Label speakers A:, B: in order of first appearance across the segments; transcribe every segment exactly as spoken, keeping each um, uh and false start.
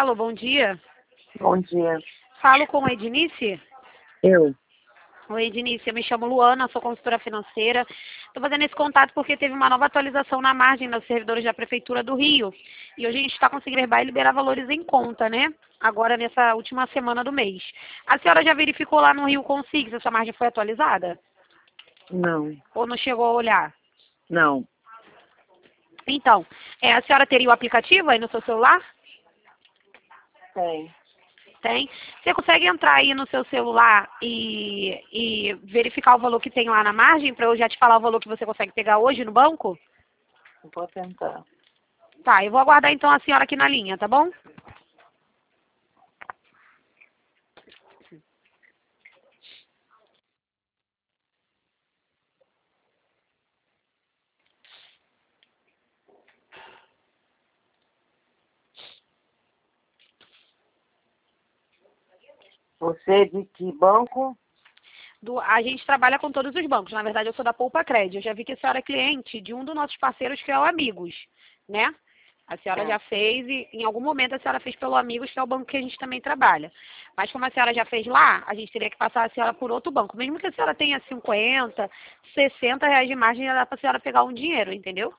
A: Alô, bom dia.
B: Bom dia.
A: Falo com a Ednice?
B: Eu.
A: Oi, Ednice, eu me chamo Luana, sou consultora financeira. Estou fazendo esse contato porque teve uma nova atualização na margem dos servidores da Prefeitura do Rio. E hoje a gente está conseguindo herbar e liberar valores em conta, né? Agora, nessa última semana do mês. A senhora já verificou lá no Rio Consig se essa margem foi atualizada?
B: Não.
A: Ou não chegou a olhar?
B: Não.
A: Então, é, a senhora teria o aplicativo aí no seu celular?
B: Tem.
A: Tem. Você consegue entrar aí no seu celular e, e verificar o valor que tem lá na margem, para eu já te falar o valor que você consegue pegar hoje no banco?
B: Vou tentar.
A: Tá, eu vou aguardar então a senhora aqui na linha, tá bom?
B: Você é de que banco?
A: Do, a gente trabalha com todos os bancos. Na verdade, eu sou da Poupa Crédito. Eu já vi que a senhora é cliente de um dos nossos parceiros, que é o Amigos, né? A senhora
B: É.
A: já fez e em algum momento a senhora fez pelo Amigos, que é o banco que a gente também trabalha. Mas como a senhora já fez lá, a gente teria que passar a senhora por outro banco. Mesmo que a senhora tenha cinquenta, sessenta reais de margem, já dá para a senhora pegar um dinheiro, entendeu?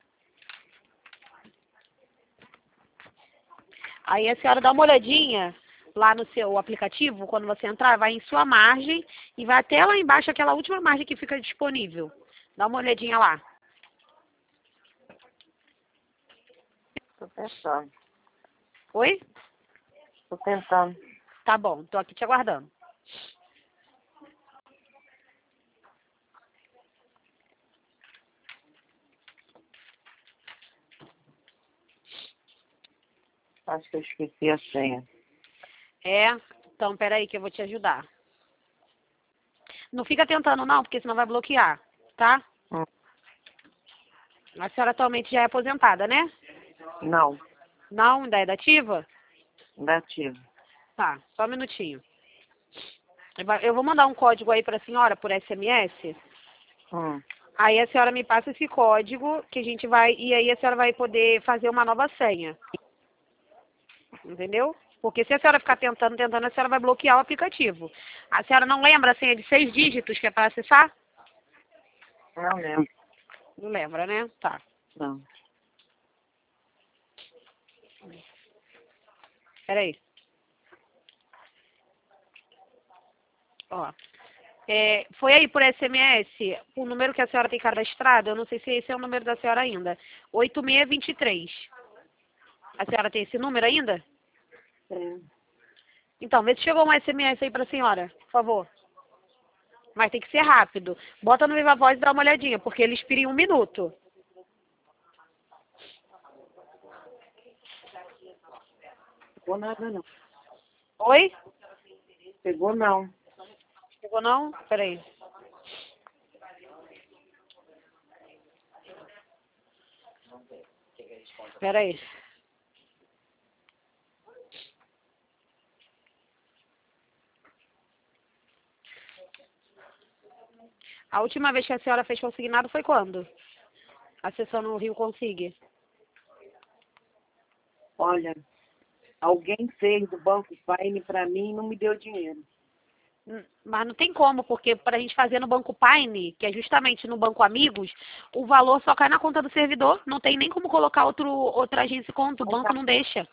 A: Aí a senhora dá uma olhadinha lá no seu aplicativo, quando você entrar, vai em sua margem e vai até lá embaixo, aquela última margem que fica disponível. Dá uma olhadinha lá.
B: Tô tentando.
A: Oi?
B: Tô tentando.
A: Tá bom, tô aqui te aguardando.
B: Acho que eu esqueci a senha.
A: É? Então, peraí que eu vou te ajudar. Não fica tentando não, porque senão vai bloquear, tá?
B: Hum.
A: A senhora atualmente já é aposentada, né?
B: Não.
A: Não, ainda é dativa?
B: Negativo.
A: Tá, só um minutinho. Eu vou mandar um código aí pra senhora por S M S.
B: Hum.
A: Aí a senhora me passa esse código que a gente vai... E aí a senhora vai poder fazer uma nova senha. Entendeu? Porque se a senhora ficar tentando, tentando, a senhora vai bloquear o aplicativo. A senhora não lembra a senha de seis dígitos que é para acessar?
B: Não lembro.
A: Não lembra, né? Tá.
B: Não.
A: Peraí. Ó. É, foi aí por S M S o número que a senhora tem cadastrado, eu não sei se esse é o número da senhora ainda. oito seis dois três. A senhora tem esse número ainda?
B: Tem.
A: Então, vê se chegou um S M S aí pra senhora, por favor. Mas tem que ser rápido. Bota no Viva Voz e dá uma olhadinha, porque ele expira em um minuto.
B: Pegou nada não.
A: Oi?
B: Pegou não.
A: Chegou não? Peraí. Peraí. A última vez que a senhora fez consignado foi quando? A sessão no Rio Consig.
B: Olha, alguém fez do Banco Paine pra mim e não me deu dinheiro.
A: Hum, Mas não tem como, porque para a gente fazer no Banco Paine, que é justamente no Banco Amigos, o valor só cai na conta do servidor. Não tem nem como colocar outro, outra agência e conta. O banco não deixa.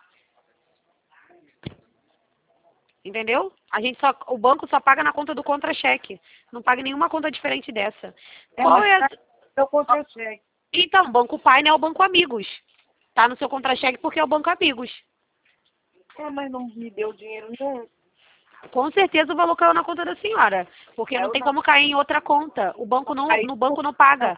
A: Entendeu? A gente só, o banco só paga na conta do contra-cheque. Não paga nenhuma conta diferente dessa.
B: É,
A: Qual
B: mas
A: é a...
B: eu contra-cheque.
A: Então, o Banco Paine é o Banco Amigos. Tá no seu contra-cheque porque é o Banco Amigos.
B: É, mas não me deu dinheiro nenhum.
A: Com certeza o valor caiu na conta da senhora. Porque não
B: Eu
A: tem
B: não.
A: como cair em outra conta. O banco não,
B: Aí,
A: no banco não paga.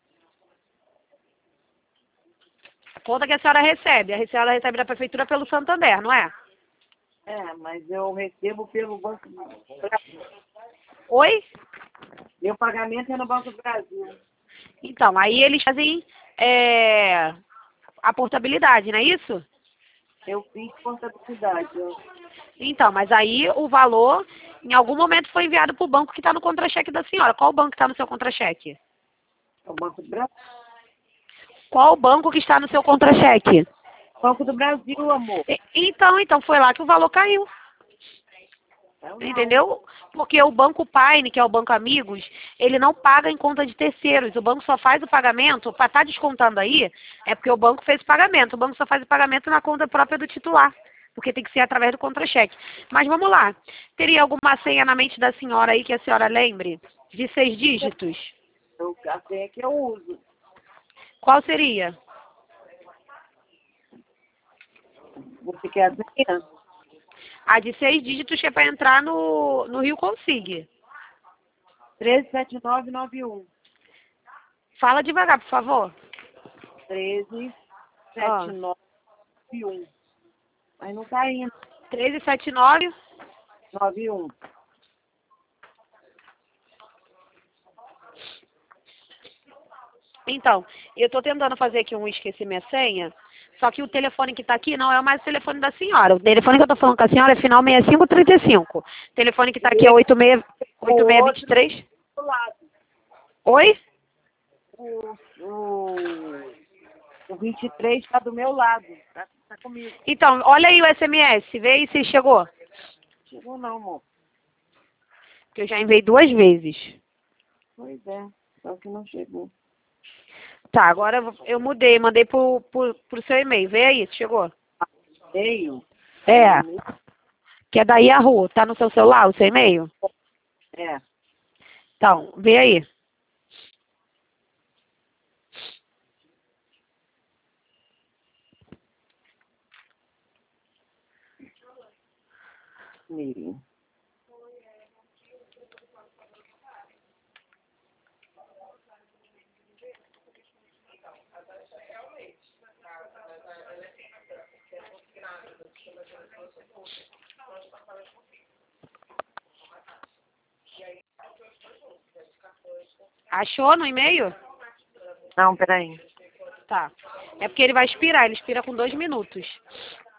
A: A conta que a senhora recebe. A senhora recebe da prefeitura pelo Santander, não é?
B: É, mas eu recebo pelo Banco do Brasil.
A: Oi?
B: Meu pagamento é no Banco do Brasil.
A: Então, aí eles fazem é, a portabilidade, não é isso?
B: Eu fiz contabilidade. Eu,
A: Então, mas aí o valor, em algum momento, foi enviado para o banco que está no contra-cheque da senhora. Qual o banco que está no seu contra-cheque?
B: é o Banco do Brasil.
A: Qual o banco que está no seu contra-cheque?
B: Banco do Brasil, amor.
A: E- Então, então foi lá que o valor caiu.
B: Eu não.
A: Entendeu? Porque o Banco Paine, que é o Banco Amigos, ele não paga em conta de terceiros. O banco só faz o pagamento, para estar descontando aí, é porque o banco fez o pagamento. O banco só faz o pagamento na conta própria do titular, porque tem que ser através do contra-cheque. Mas vamos lá. Teria alguma senha na mente da senhora aí que a senhora lembre? De seis dígitos?
B: Eu, a senha que eu uso.
A: Qual seria?
B: Você quer a senha?
A: A de seis dígitos que é para entrar no, no Rio Consig.
B: treze sete nove nove um.
A: Fala devagar, por favor.
B: treze
A: Ó.
B: sete nove nove um. Mas não tá indo.
A: treze setenta e nove.
B: nove um.
A: Então, eu estou tentando fazer aqui um esquecer minha senha, só que o telefone que está aqui não é mais o telefone da senhora. O telefone que eu estou falando com a senhora é final seis cinco três cinco. O telefone que está aqui é oito seis dois três.
B: Do lado.
A: Oi?
B: O, o, o vinte e três está do meu lado. Tá, tá comigo.
A: Então, olha aí o S M S, vê aí se chegou.
B: Chegou não, amor.
A: Que eu já enviei duas vezes.
B: Pois é. Só que não chegou.
A: Tá, agora eu eu mudei, mandei pro, pro, pro seu e-mail. Vê aí se chegou.
B: E-mail?
A: É, que é da Yahoo. Tá no seu celular o seu e-mail?
B: É.
A: Então, vê aí.
B: E-mail.
A: Achou no e-mail?
B: Não, peraí.
A: Tá. É porque ele vai expirar, ele expira com dois minutos.